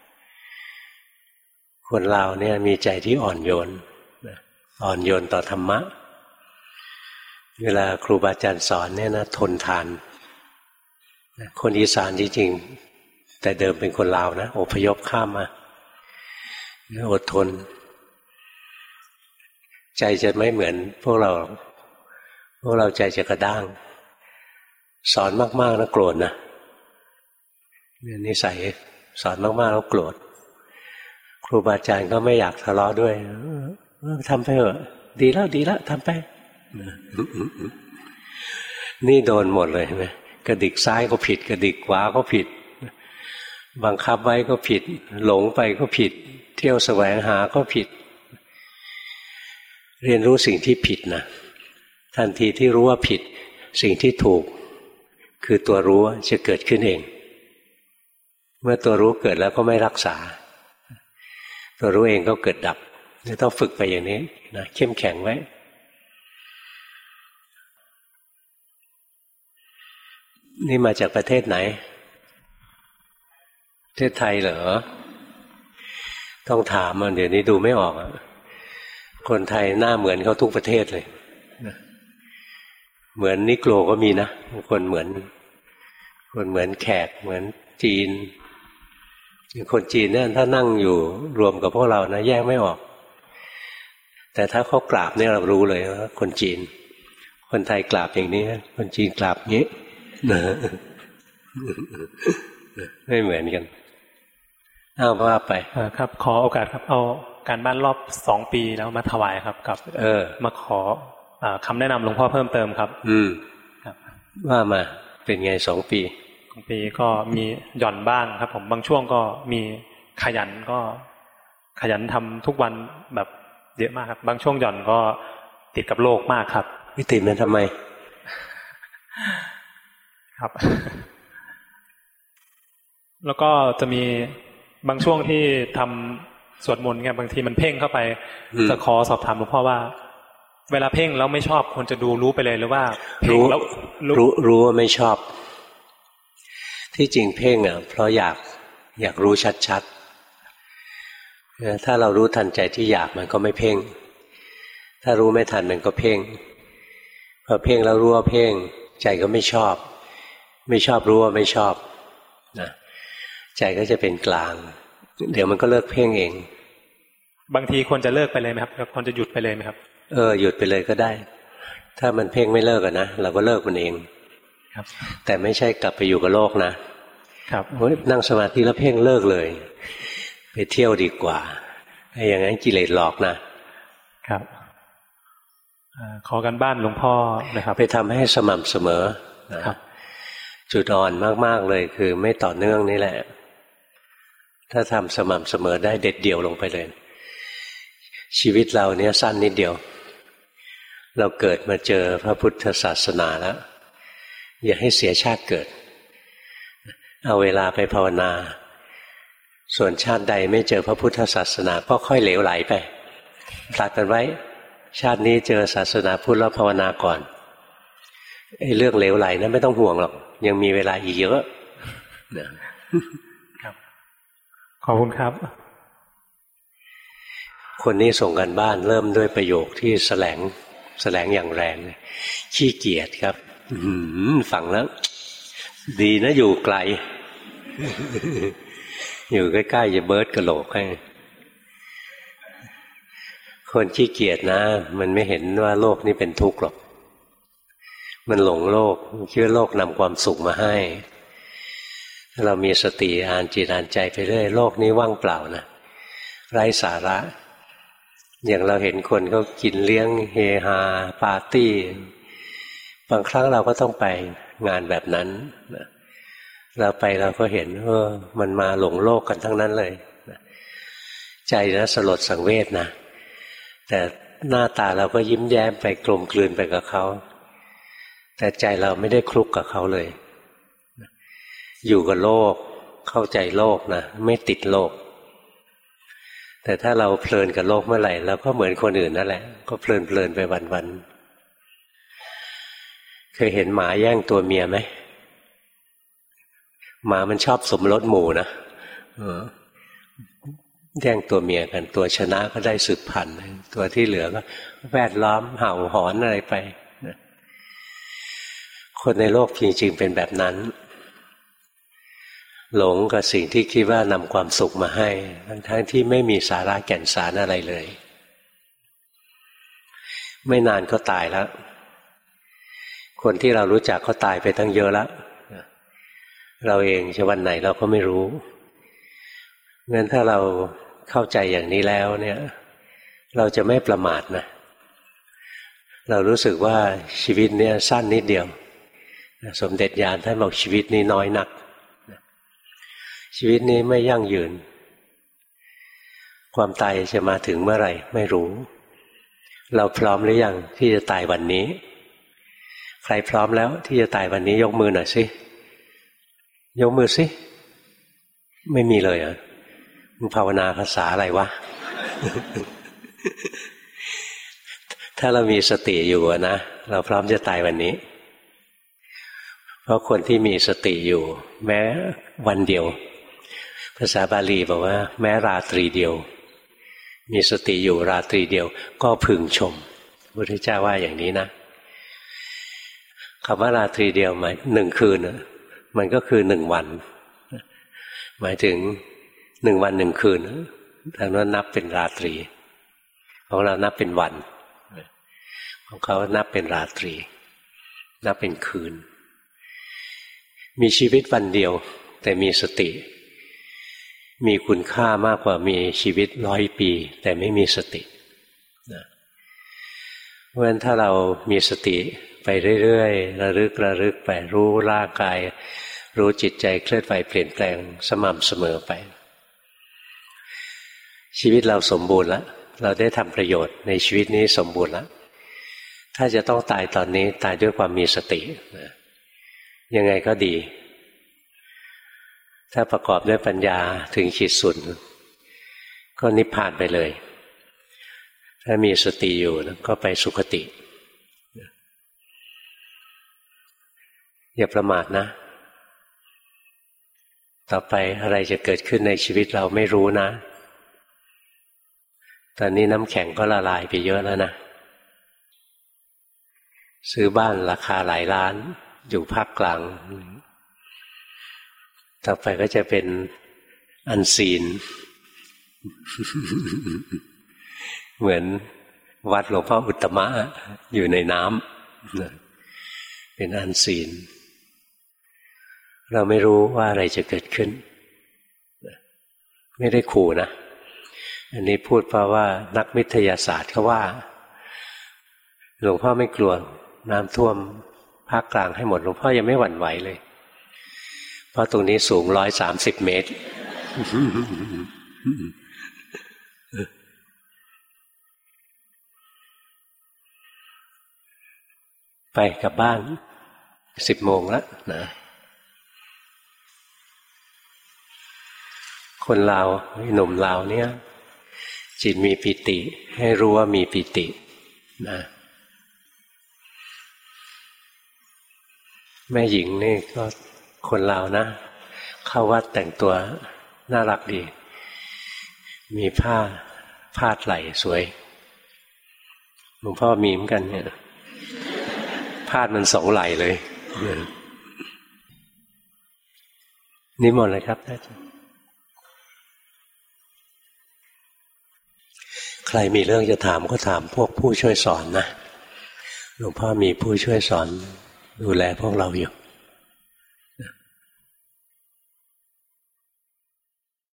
คนลาวเนี่ยมีใจที่อ่อนโยนต่อธรรมะเวลาครูบาอาจารย์สอนเนี่ยนะทนทานคนอีสานจริงๆแต่เดิมเป็นคนลาวนะอพยพข้ามมาอดทนใจจะไม่เหมือนพวกเราใจจะกระด้างสอนมากๆแล้วโกรธนะเนี่ยนิสัยสอนมากๆแล้วโกรธครูบาอาจารย์ก็ไม่อยากทะเลาะด้วยทำไปเถอะดีแล้วทำไปนี่โดนหมดเลยใช่ไหมกระดิกซ้ายก็ผิดกระดิกขวาก็ผิดบังคับไว้ก็ผิดหลงไปก็ผิดเที่ยวแสวงหาก็ผิดเรียนรู้สิ่งที่ผิดนะทันทีที่รู้ว่าผิดสิ่งที่ถูกคือตัวรู้จะเกิดขึ้นเองเมื่อตัวรู้เกิดแล้วก็ไม่รักษาตัวรู้เองก็เกิดดับต้องฝึกไปอย่างนี้นะเข้มแข็งไว้นี่มาจากประเทศไหนประเทศไทยเหรอต้องถามมันเดี๋ยวนี้ดูไม่ออกคนไทยหน้าเหมือนเขาทุกประเทศเลยเหมือนนิโกรก็มีนะคนเหมือนแขกเหมือนจีนคนจีนเนี่ยถ้านั่งอยู่รวมกับพวกเรานะแยกไม่ออกแต่ถ้าเขากราบเนี่ยเรารู้เลยว่าคนจีนคนไทยกราบอย่างนี้คนจีนกราบอย่างนี้ไม่เหมือนกันว่าไปครับขอโอกาสครับเอาการบ้านรอบ2 ปีแล้วมาถวายครับกับมาขอคำแนะนำหลวงพ่อเพิ่มเติมครับครับว่ามาเป็นไง2 ปี 2 ปีก็มีหย่อนบ้างครับผมบางช่วงก็มีขยันทำทุกวันแบบเยอะมากครับบางช่วงหย่อนก็ติดกับโลกมากครับไม่ติดมันทำไมครับแล้วก็จะมีบางช่วงที่ทำสวดมนต์ไงบางทีมันเพ่งเข้าไปจะขอสอบถามหลวงพ่อว่าเวลาเพ่งแล้วไม่ชอบควรจะดูรู้ไปเลยหรือว่าเพ่งแล้วรู้ว่าไม่ชอบที่จริงเพ่งเพราะอยากรู้ชัดๆถ้าเรารู้ทันใจที่อยากมันก็ไม่เพ่งถ้ารู้ไม่ทันมันก็เพ่งพอเพ่งแล้วรู้ว่าเพ่งใจก็ไม่ชอบรู้ว่าไม่ชอบนะใจก็จะเป็นกลางเดี๋ยวมันก็เลิกเพ่งเองบางทีควรจะเลิกไปเลยไหมครับควรจะหยุดไปเลยไหมครับหยุดไปเลยก็ได้ถ้ามันเพ่งไม่เลิกนะเราก็เลิกมันเองครับแต่ไม่ใช่กลับไปอยู่กับโลกนะครับนั่งสมาธิแล้วเพ่งเลิกเลยไปเที่ยวดีกว่าอย่างนั้นกิเลสหลอกนะครับขอกันบ้านหลวงพ่อนะครับไปทำให้สม่ำเสมอครับจุดอ่อนมากๆเลยคือไม่ต่อเนื่องนี่แหละถ้าทำสม่ำเสมอได้เด็ดเดี่ยวลงไปเลยชีวิตเราเนี่ยสั้นนิดเดียวเราเกิดมาเจอพระพุทธศาสนาแล้วอย่าให้เสียชาติเกิดเอาเวลาไปภาวนาส่วนชาติใดไม่เจอพระพุทธศาสนาก็ค่อยเหลวไหลไปผลัดกันไว้ชาตินี้เจอศาสนาพุทธแล้วภาวนาก่อนเรื่องเหลวไหลนะไม่ต้องห่วงหรอกยังมีเวลาอีกเยอะครับขอบคุณครับคนนี้ส่งกันบ้านเริ่มด้วยประโยคที่แสลงอย่างแรงขี้เกียจครับฟังแล้วดีนะอยู่ไกลอยู่ใกล้ๆจะเบิร์ดกระโหลกให้คนขี้เกียจนะมันไม่เห็นว่าโลกนี้เป็นทุกข์หรอกมันหลงโลกคิดว่าโลกนำความสุขมาให้ถ้าเรามีสติอ่านจิตอ่านใจไปเรื่อยโลกนี้ว่างเปล่านะไร้สาระอย่างเราเห็นคนเขากินเลี้ยงเฮฮาปาร์ตี้บางครั้งเราก็ต้องไปงานแบบนั้นเราไปเราก็เห็นมันมาหลงโลกกันทั้งนั้นเลยใจนะสลดสังเวชนะแต่หน้าตาเราก็ยิ้มแย้มไปกลมกลืนไปกับเขาแต่ใจเราไม่ได้คลุกกับเขาเลยอยู่กับโลกเข้าใจโลกนะไม่ติดโลกแต่ถ้าเราเพลินกับโลกเมื่อไหร่เราก็เหมือนคนอื่นนั่นแหละก็เพลินไปวันๆเคยเห็นหมาแย่งตัวเมียไหมหมามันชอบสมรสหมู่นะแย่งตัวเมียกันตัวชนะก็ได้สืบพันธุ์ตัวที่เหลือก็แวดล้อมเห่าหอนอะไรไปคนในโลกจริงๆเป็นแบบนั้นหลงกับสิ่งที่คิดว่านำความสุขมาให้ทั้งที่ไม่มีสาระแก่นสารอะไรเลยไม่นานก็ตายแล้วคนที่เรารู้จักก็ตายไปตั้งเยอะแล้วเราเองจะวันไหนเราก็ไม่รู้งั้นถ้าเราเข้าใจอย่างนี้แล้วเนี่ยเราจะไม่ประมาทนะเรารู้สึกว่าชีวิตเนี่ยสั้นนิดเดียวสมเด็จญาณท่านบอกชีวิตนี้น้อยนักชีวิตนี้ไม่ยั่งยืนความตายจะมาถึงเมื่อไหร่ไม่รู้เราพร้อมหรือยังที่จะตายวันนี้ใครพร้อมแล้วที่จะตายวันนี้ยกมือหน่อยสิยกมือสิไม่มีเลยอ่ะมึงภาวนาภาษาอะไรวะ ถ้าเรามีสติอยู่นะเราพร้อมจะตายวันนี้เพราะคนที่มีสติอยู่แม้วันเดียวภาษาบาลีบอกว่าแม้ราตรีเดียวมีสติอยู่ราตรีเดียวก็พึงชมพระพุทธเจ้าว่าอย่างนี้นะคำว่าราตรีเดียวหมาย1 คืนมันก็คือ1 วันหมายถึง1 วัน 1 คืนทางนั้นนับเป็นราตรีของเรานับเป็นวันของเขานับเป็นราตรีนับเป็นคืนมีชีวิตวันเดียวแต่มีสติมีคุณค่ามากกว่ามีชีวิต100 ปีแต่ไม่มีสติเพราะฉะนั้นถ้าเรามีสติไปเรื่อยๆระลึกไปรู้ร่างกายรู้จิตใจเคลื่อนไหวเปลี่ยนแปลงสม่ำเสมอไปชีวิตเราสมบูรณ์แล้วเราได้ทำประโยชน์ในชีวิตนี้สมบูรณ์แล้วถ้าจะต้องตายตอนนี้ตายด้วยความมีสติยังไงก็ดีถ้าประกอบด้วยปัญญาถึงขีดสุดก็นิพพานไปเลยถ้ามีสติอยู่ก็ไปสุคติอย่าประมาทนะต่อไปอะไรจะเกิดขึ้นในชีวิตเราไม่รู้นะตอนนี้น้ำแข็งก็ละลายไปเยอะแล้วนะซื้อบ้านราคาหลายล้านอยู่ภาคกลางต่อไปก็จะเป็นอันซีน เหมือนวัดหลวงพ่ออุตตมะอยู่ในน้ำเป็นอันซีนเราไม่รู้ว่าอะไรจะเกิดขึ้นไม่ได้ขู่นะอันนี้พูดเพราะว่านักวิทยาศาสตร์เขาว่าหลวงพ่อไม่กลัวน้ำท่วมภาคกลางให้หมดหลวงพ่อยังไม่หวั่นไหวเลยเพราะตรงนี้สูง130 เมตร ไปกลับบ้าน10 โมงแล้วนะคนลาวหนุ่มลาวเนี่ยจิตมีปิติให้รู้ว่ามีปิตินะแม่หญิงนี่ก็คนลาวนะเข้าวัดแต่งตัวน่ารักดีมีผ้าพาดไหล่สวยหลวงพ่อมีเหมือนกันเนี่ยพาดมัน2 ไหล่เลยนิมนต์เลยครับอาจารย์ใครมีเรื่องจะถามก็ถามพวกผู้ช่วยสอนนะหลวงพ่อมีผู้ช่วยสอนดูแลพวกเราอยู่